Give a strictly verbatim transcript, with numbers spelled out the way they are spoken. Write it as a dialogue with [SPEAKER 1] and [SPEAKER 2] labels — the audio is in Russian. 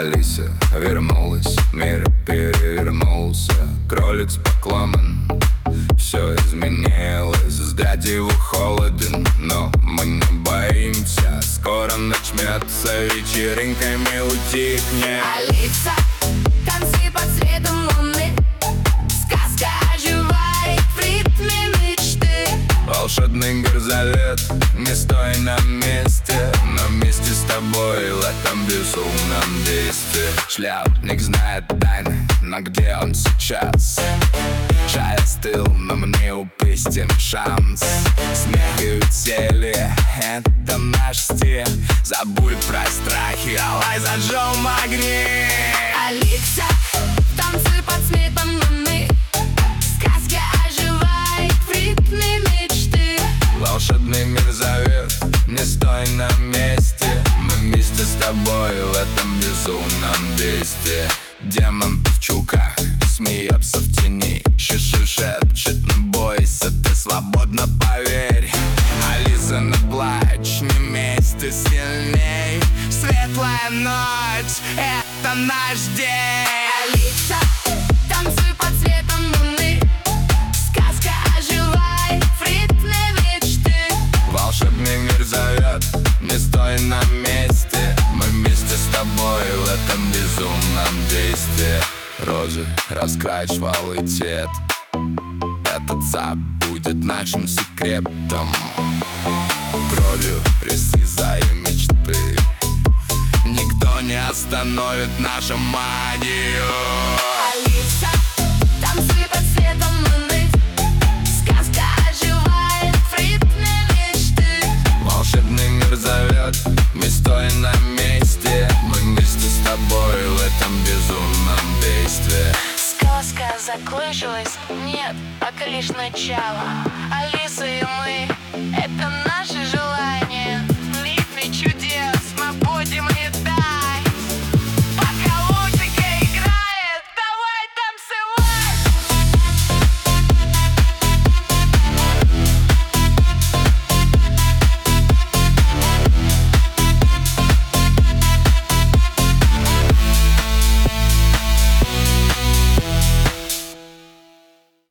[SPEAKER 1] Алиса вернулась, мир перевернулся. Кролик с поклоном, все изменилось. Взгляд его холоден, но мы не боимся. Скоро начнется, вечеринками утихнет.
[SPEAKER 2] Алиса, танцы под светом луны. Сказка оживает в ритме мечты.
[SPEAKER 1] Волшебный горзавет, не стой на месте. Но вместе с тобой в этом безумном действии. Шляпник знает тайны, но где он сейчас? Чай остыл, но мы не упустим шанс. Смех и веселье — это наш стиль. Забудь про страхи, давай зажжем огни.
[SPEAKER 2] Алиса, танцы под светом луны. Сказка оживает в ритме мечты.
[SPEAKER 1] Волшебный мир зовет, не стой на месте. Мы вместе с тобой в этом безумном действии. Демон в чулках смеется в тени. Шиши шепчет: не бойся, ты свободна, поверь. Алиса, не плачь, не месть, ты сильней. Светлая ночь — это наш день.
[SPEAKER 2] Алиса, танцы под светом луны. Сказка оживает в ритме мечты.
[SPEAKER 1] Волшебный мир зовет, не стой на месте. Мы вместе с тобой в этом безумном действии. Розы раскрашивал и цвет. Этот сад будет нашим секретом. Кровью присызая мечты. Никто не остановит нашу магию.
[SPEAKER 2] Алиса, танцы под светом луны. Сказка оживает в ритме мечты.
[SPEAKER 1] Волшебный мир зовет, не стой на месте. Мы вместе с тобой в этом безумном действии.
[SPEAKER 2] Сказка закончилась? Нет, пока лишь начало. Алиса и мы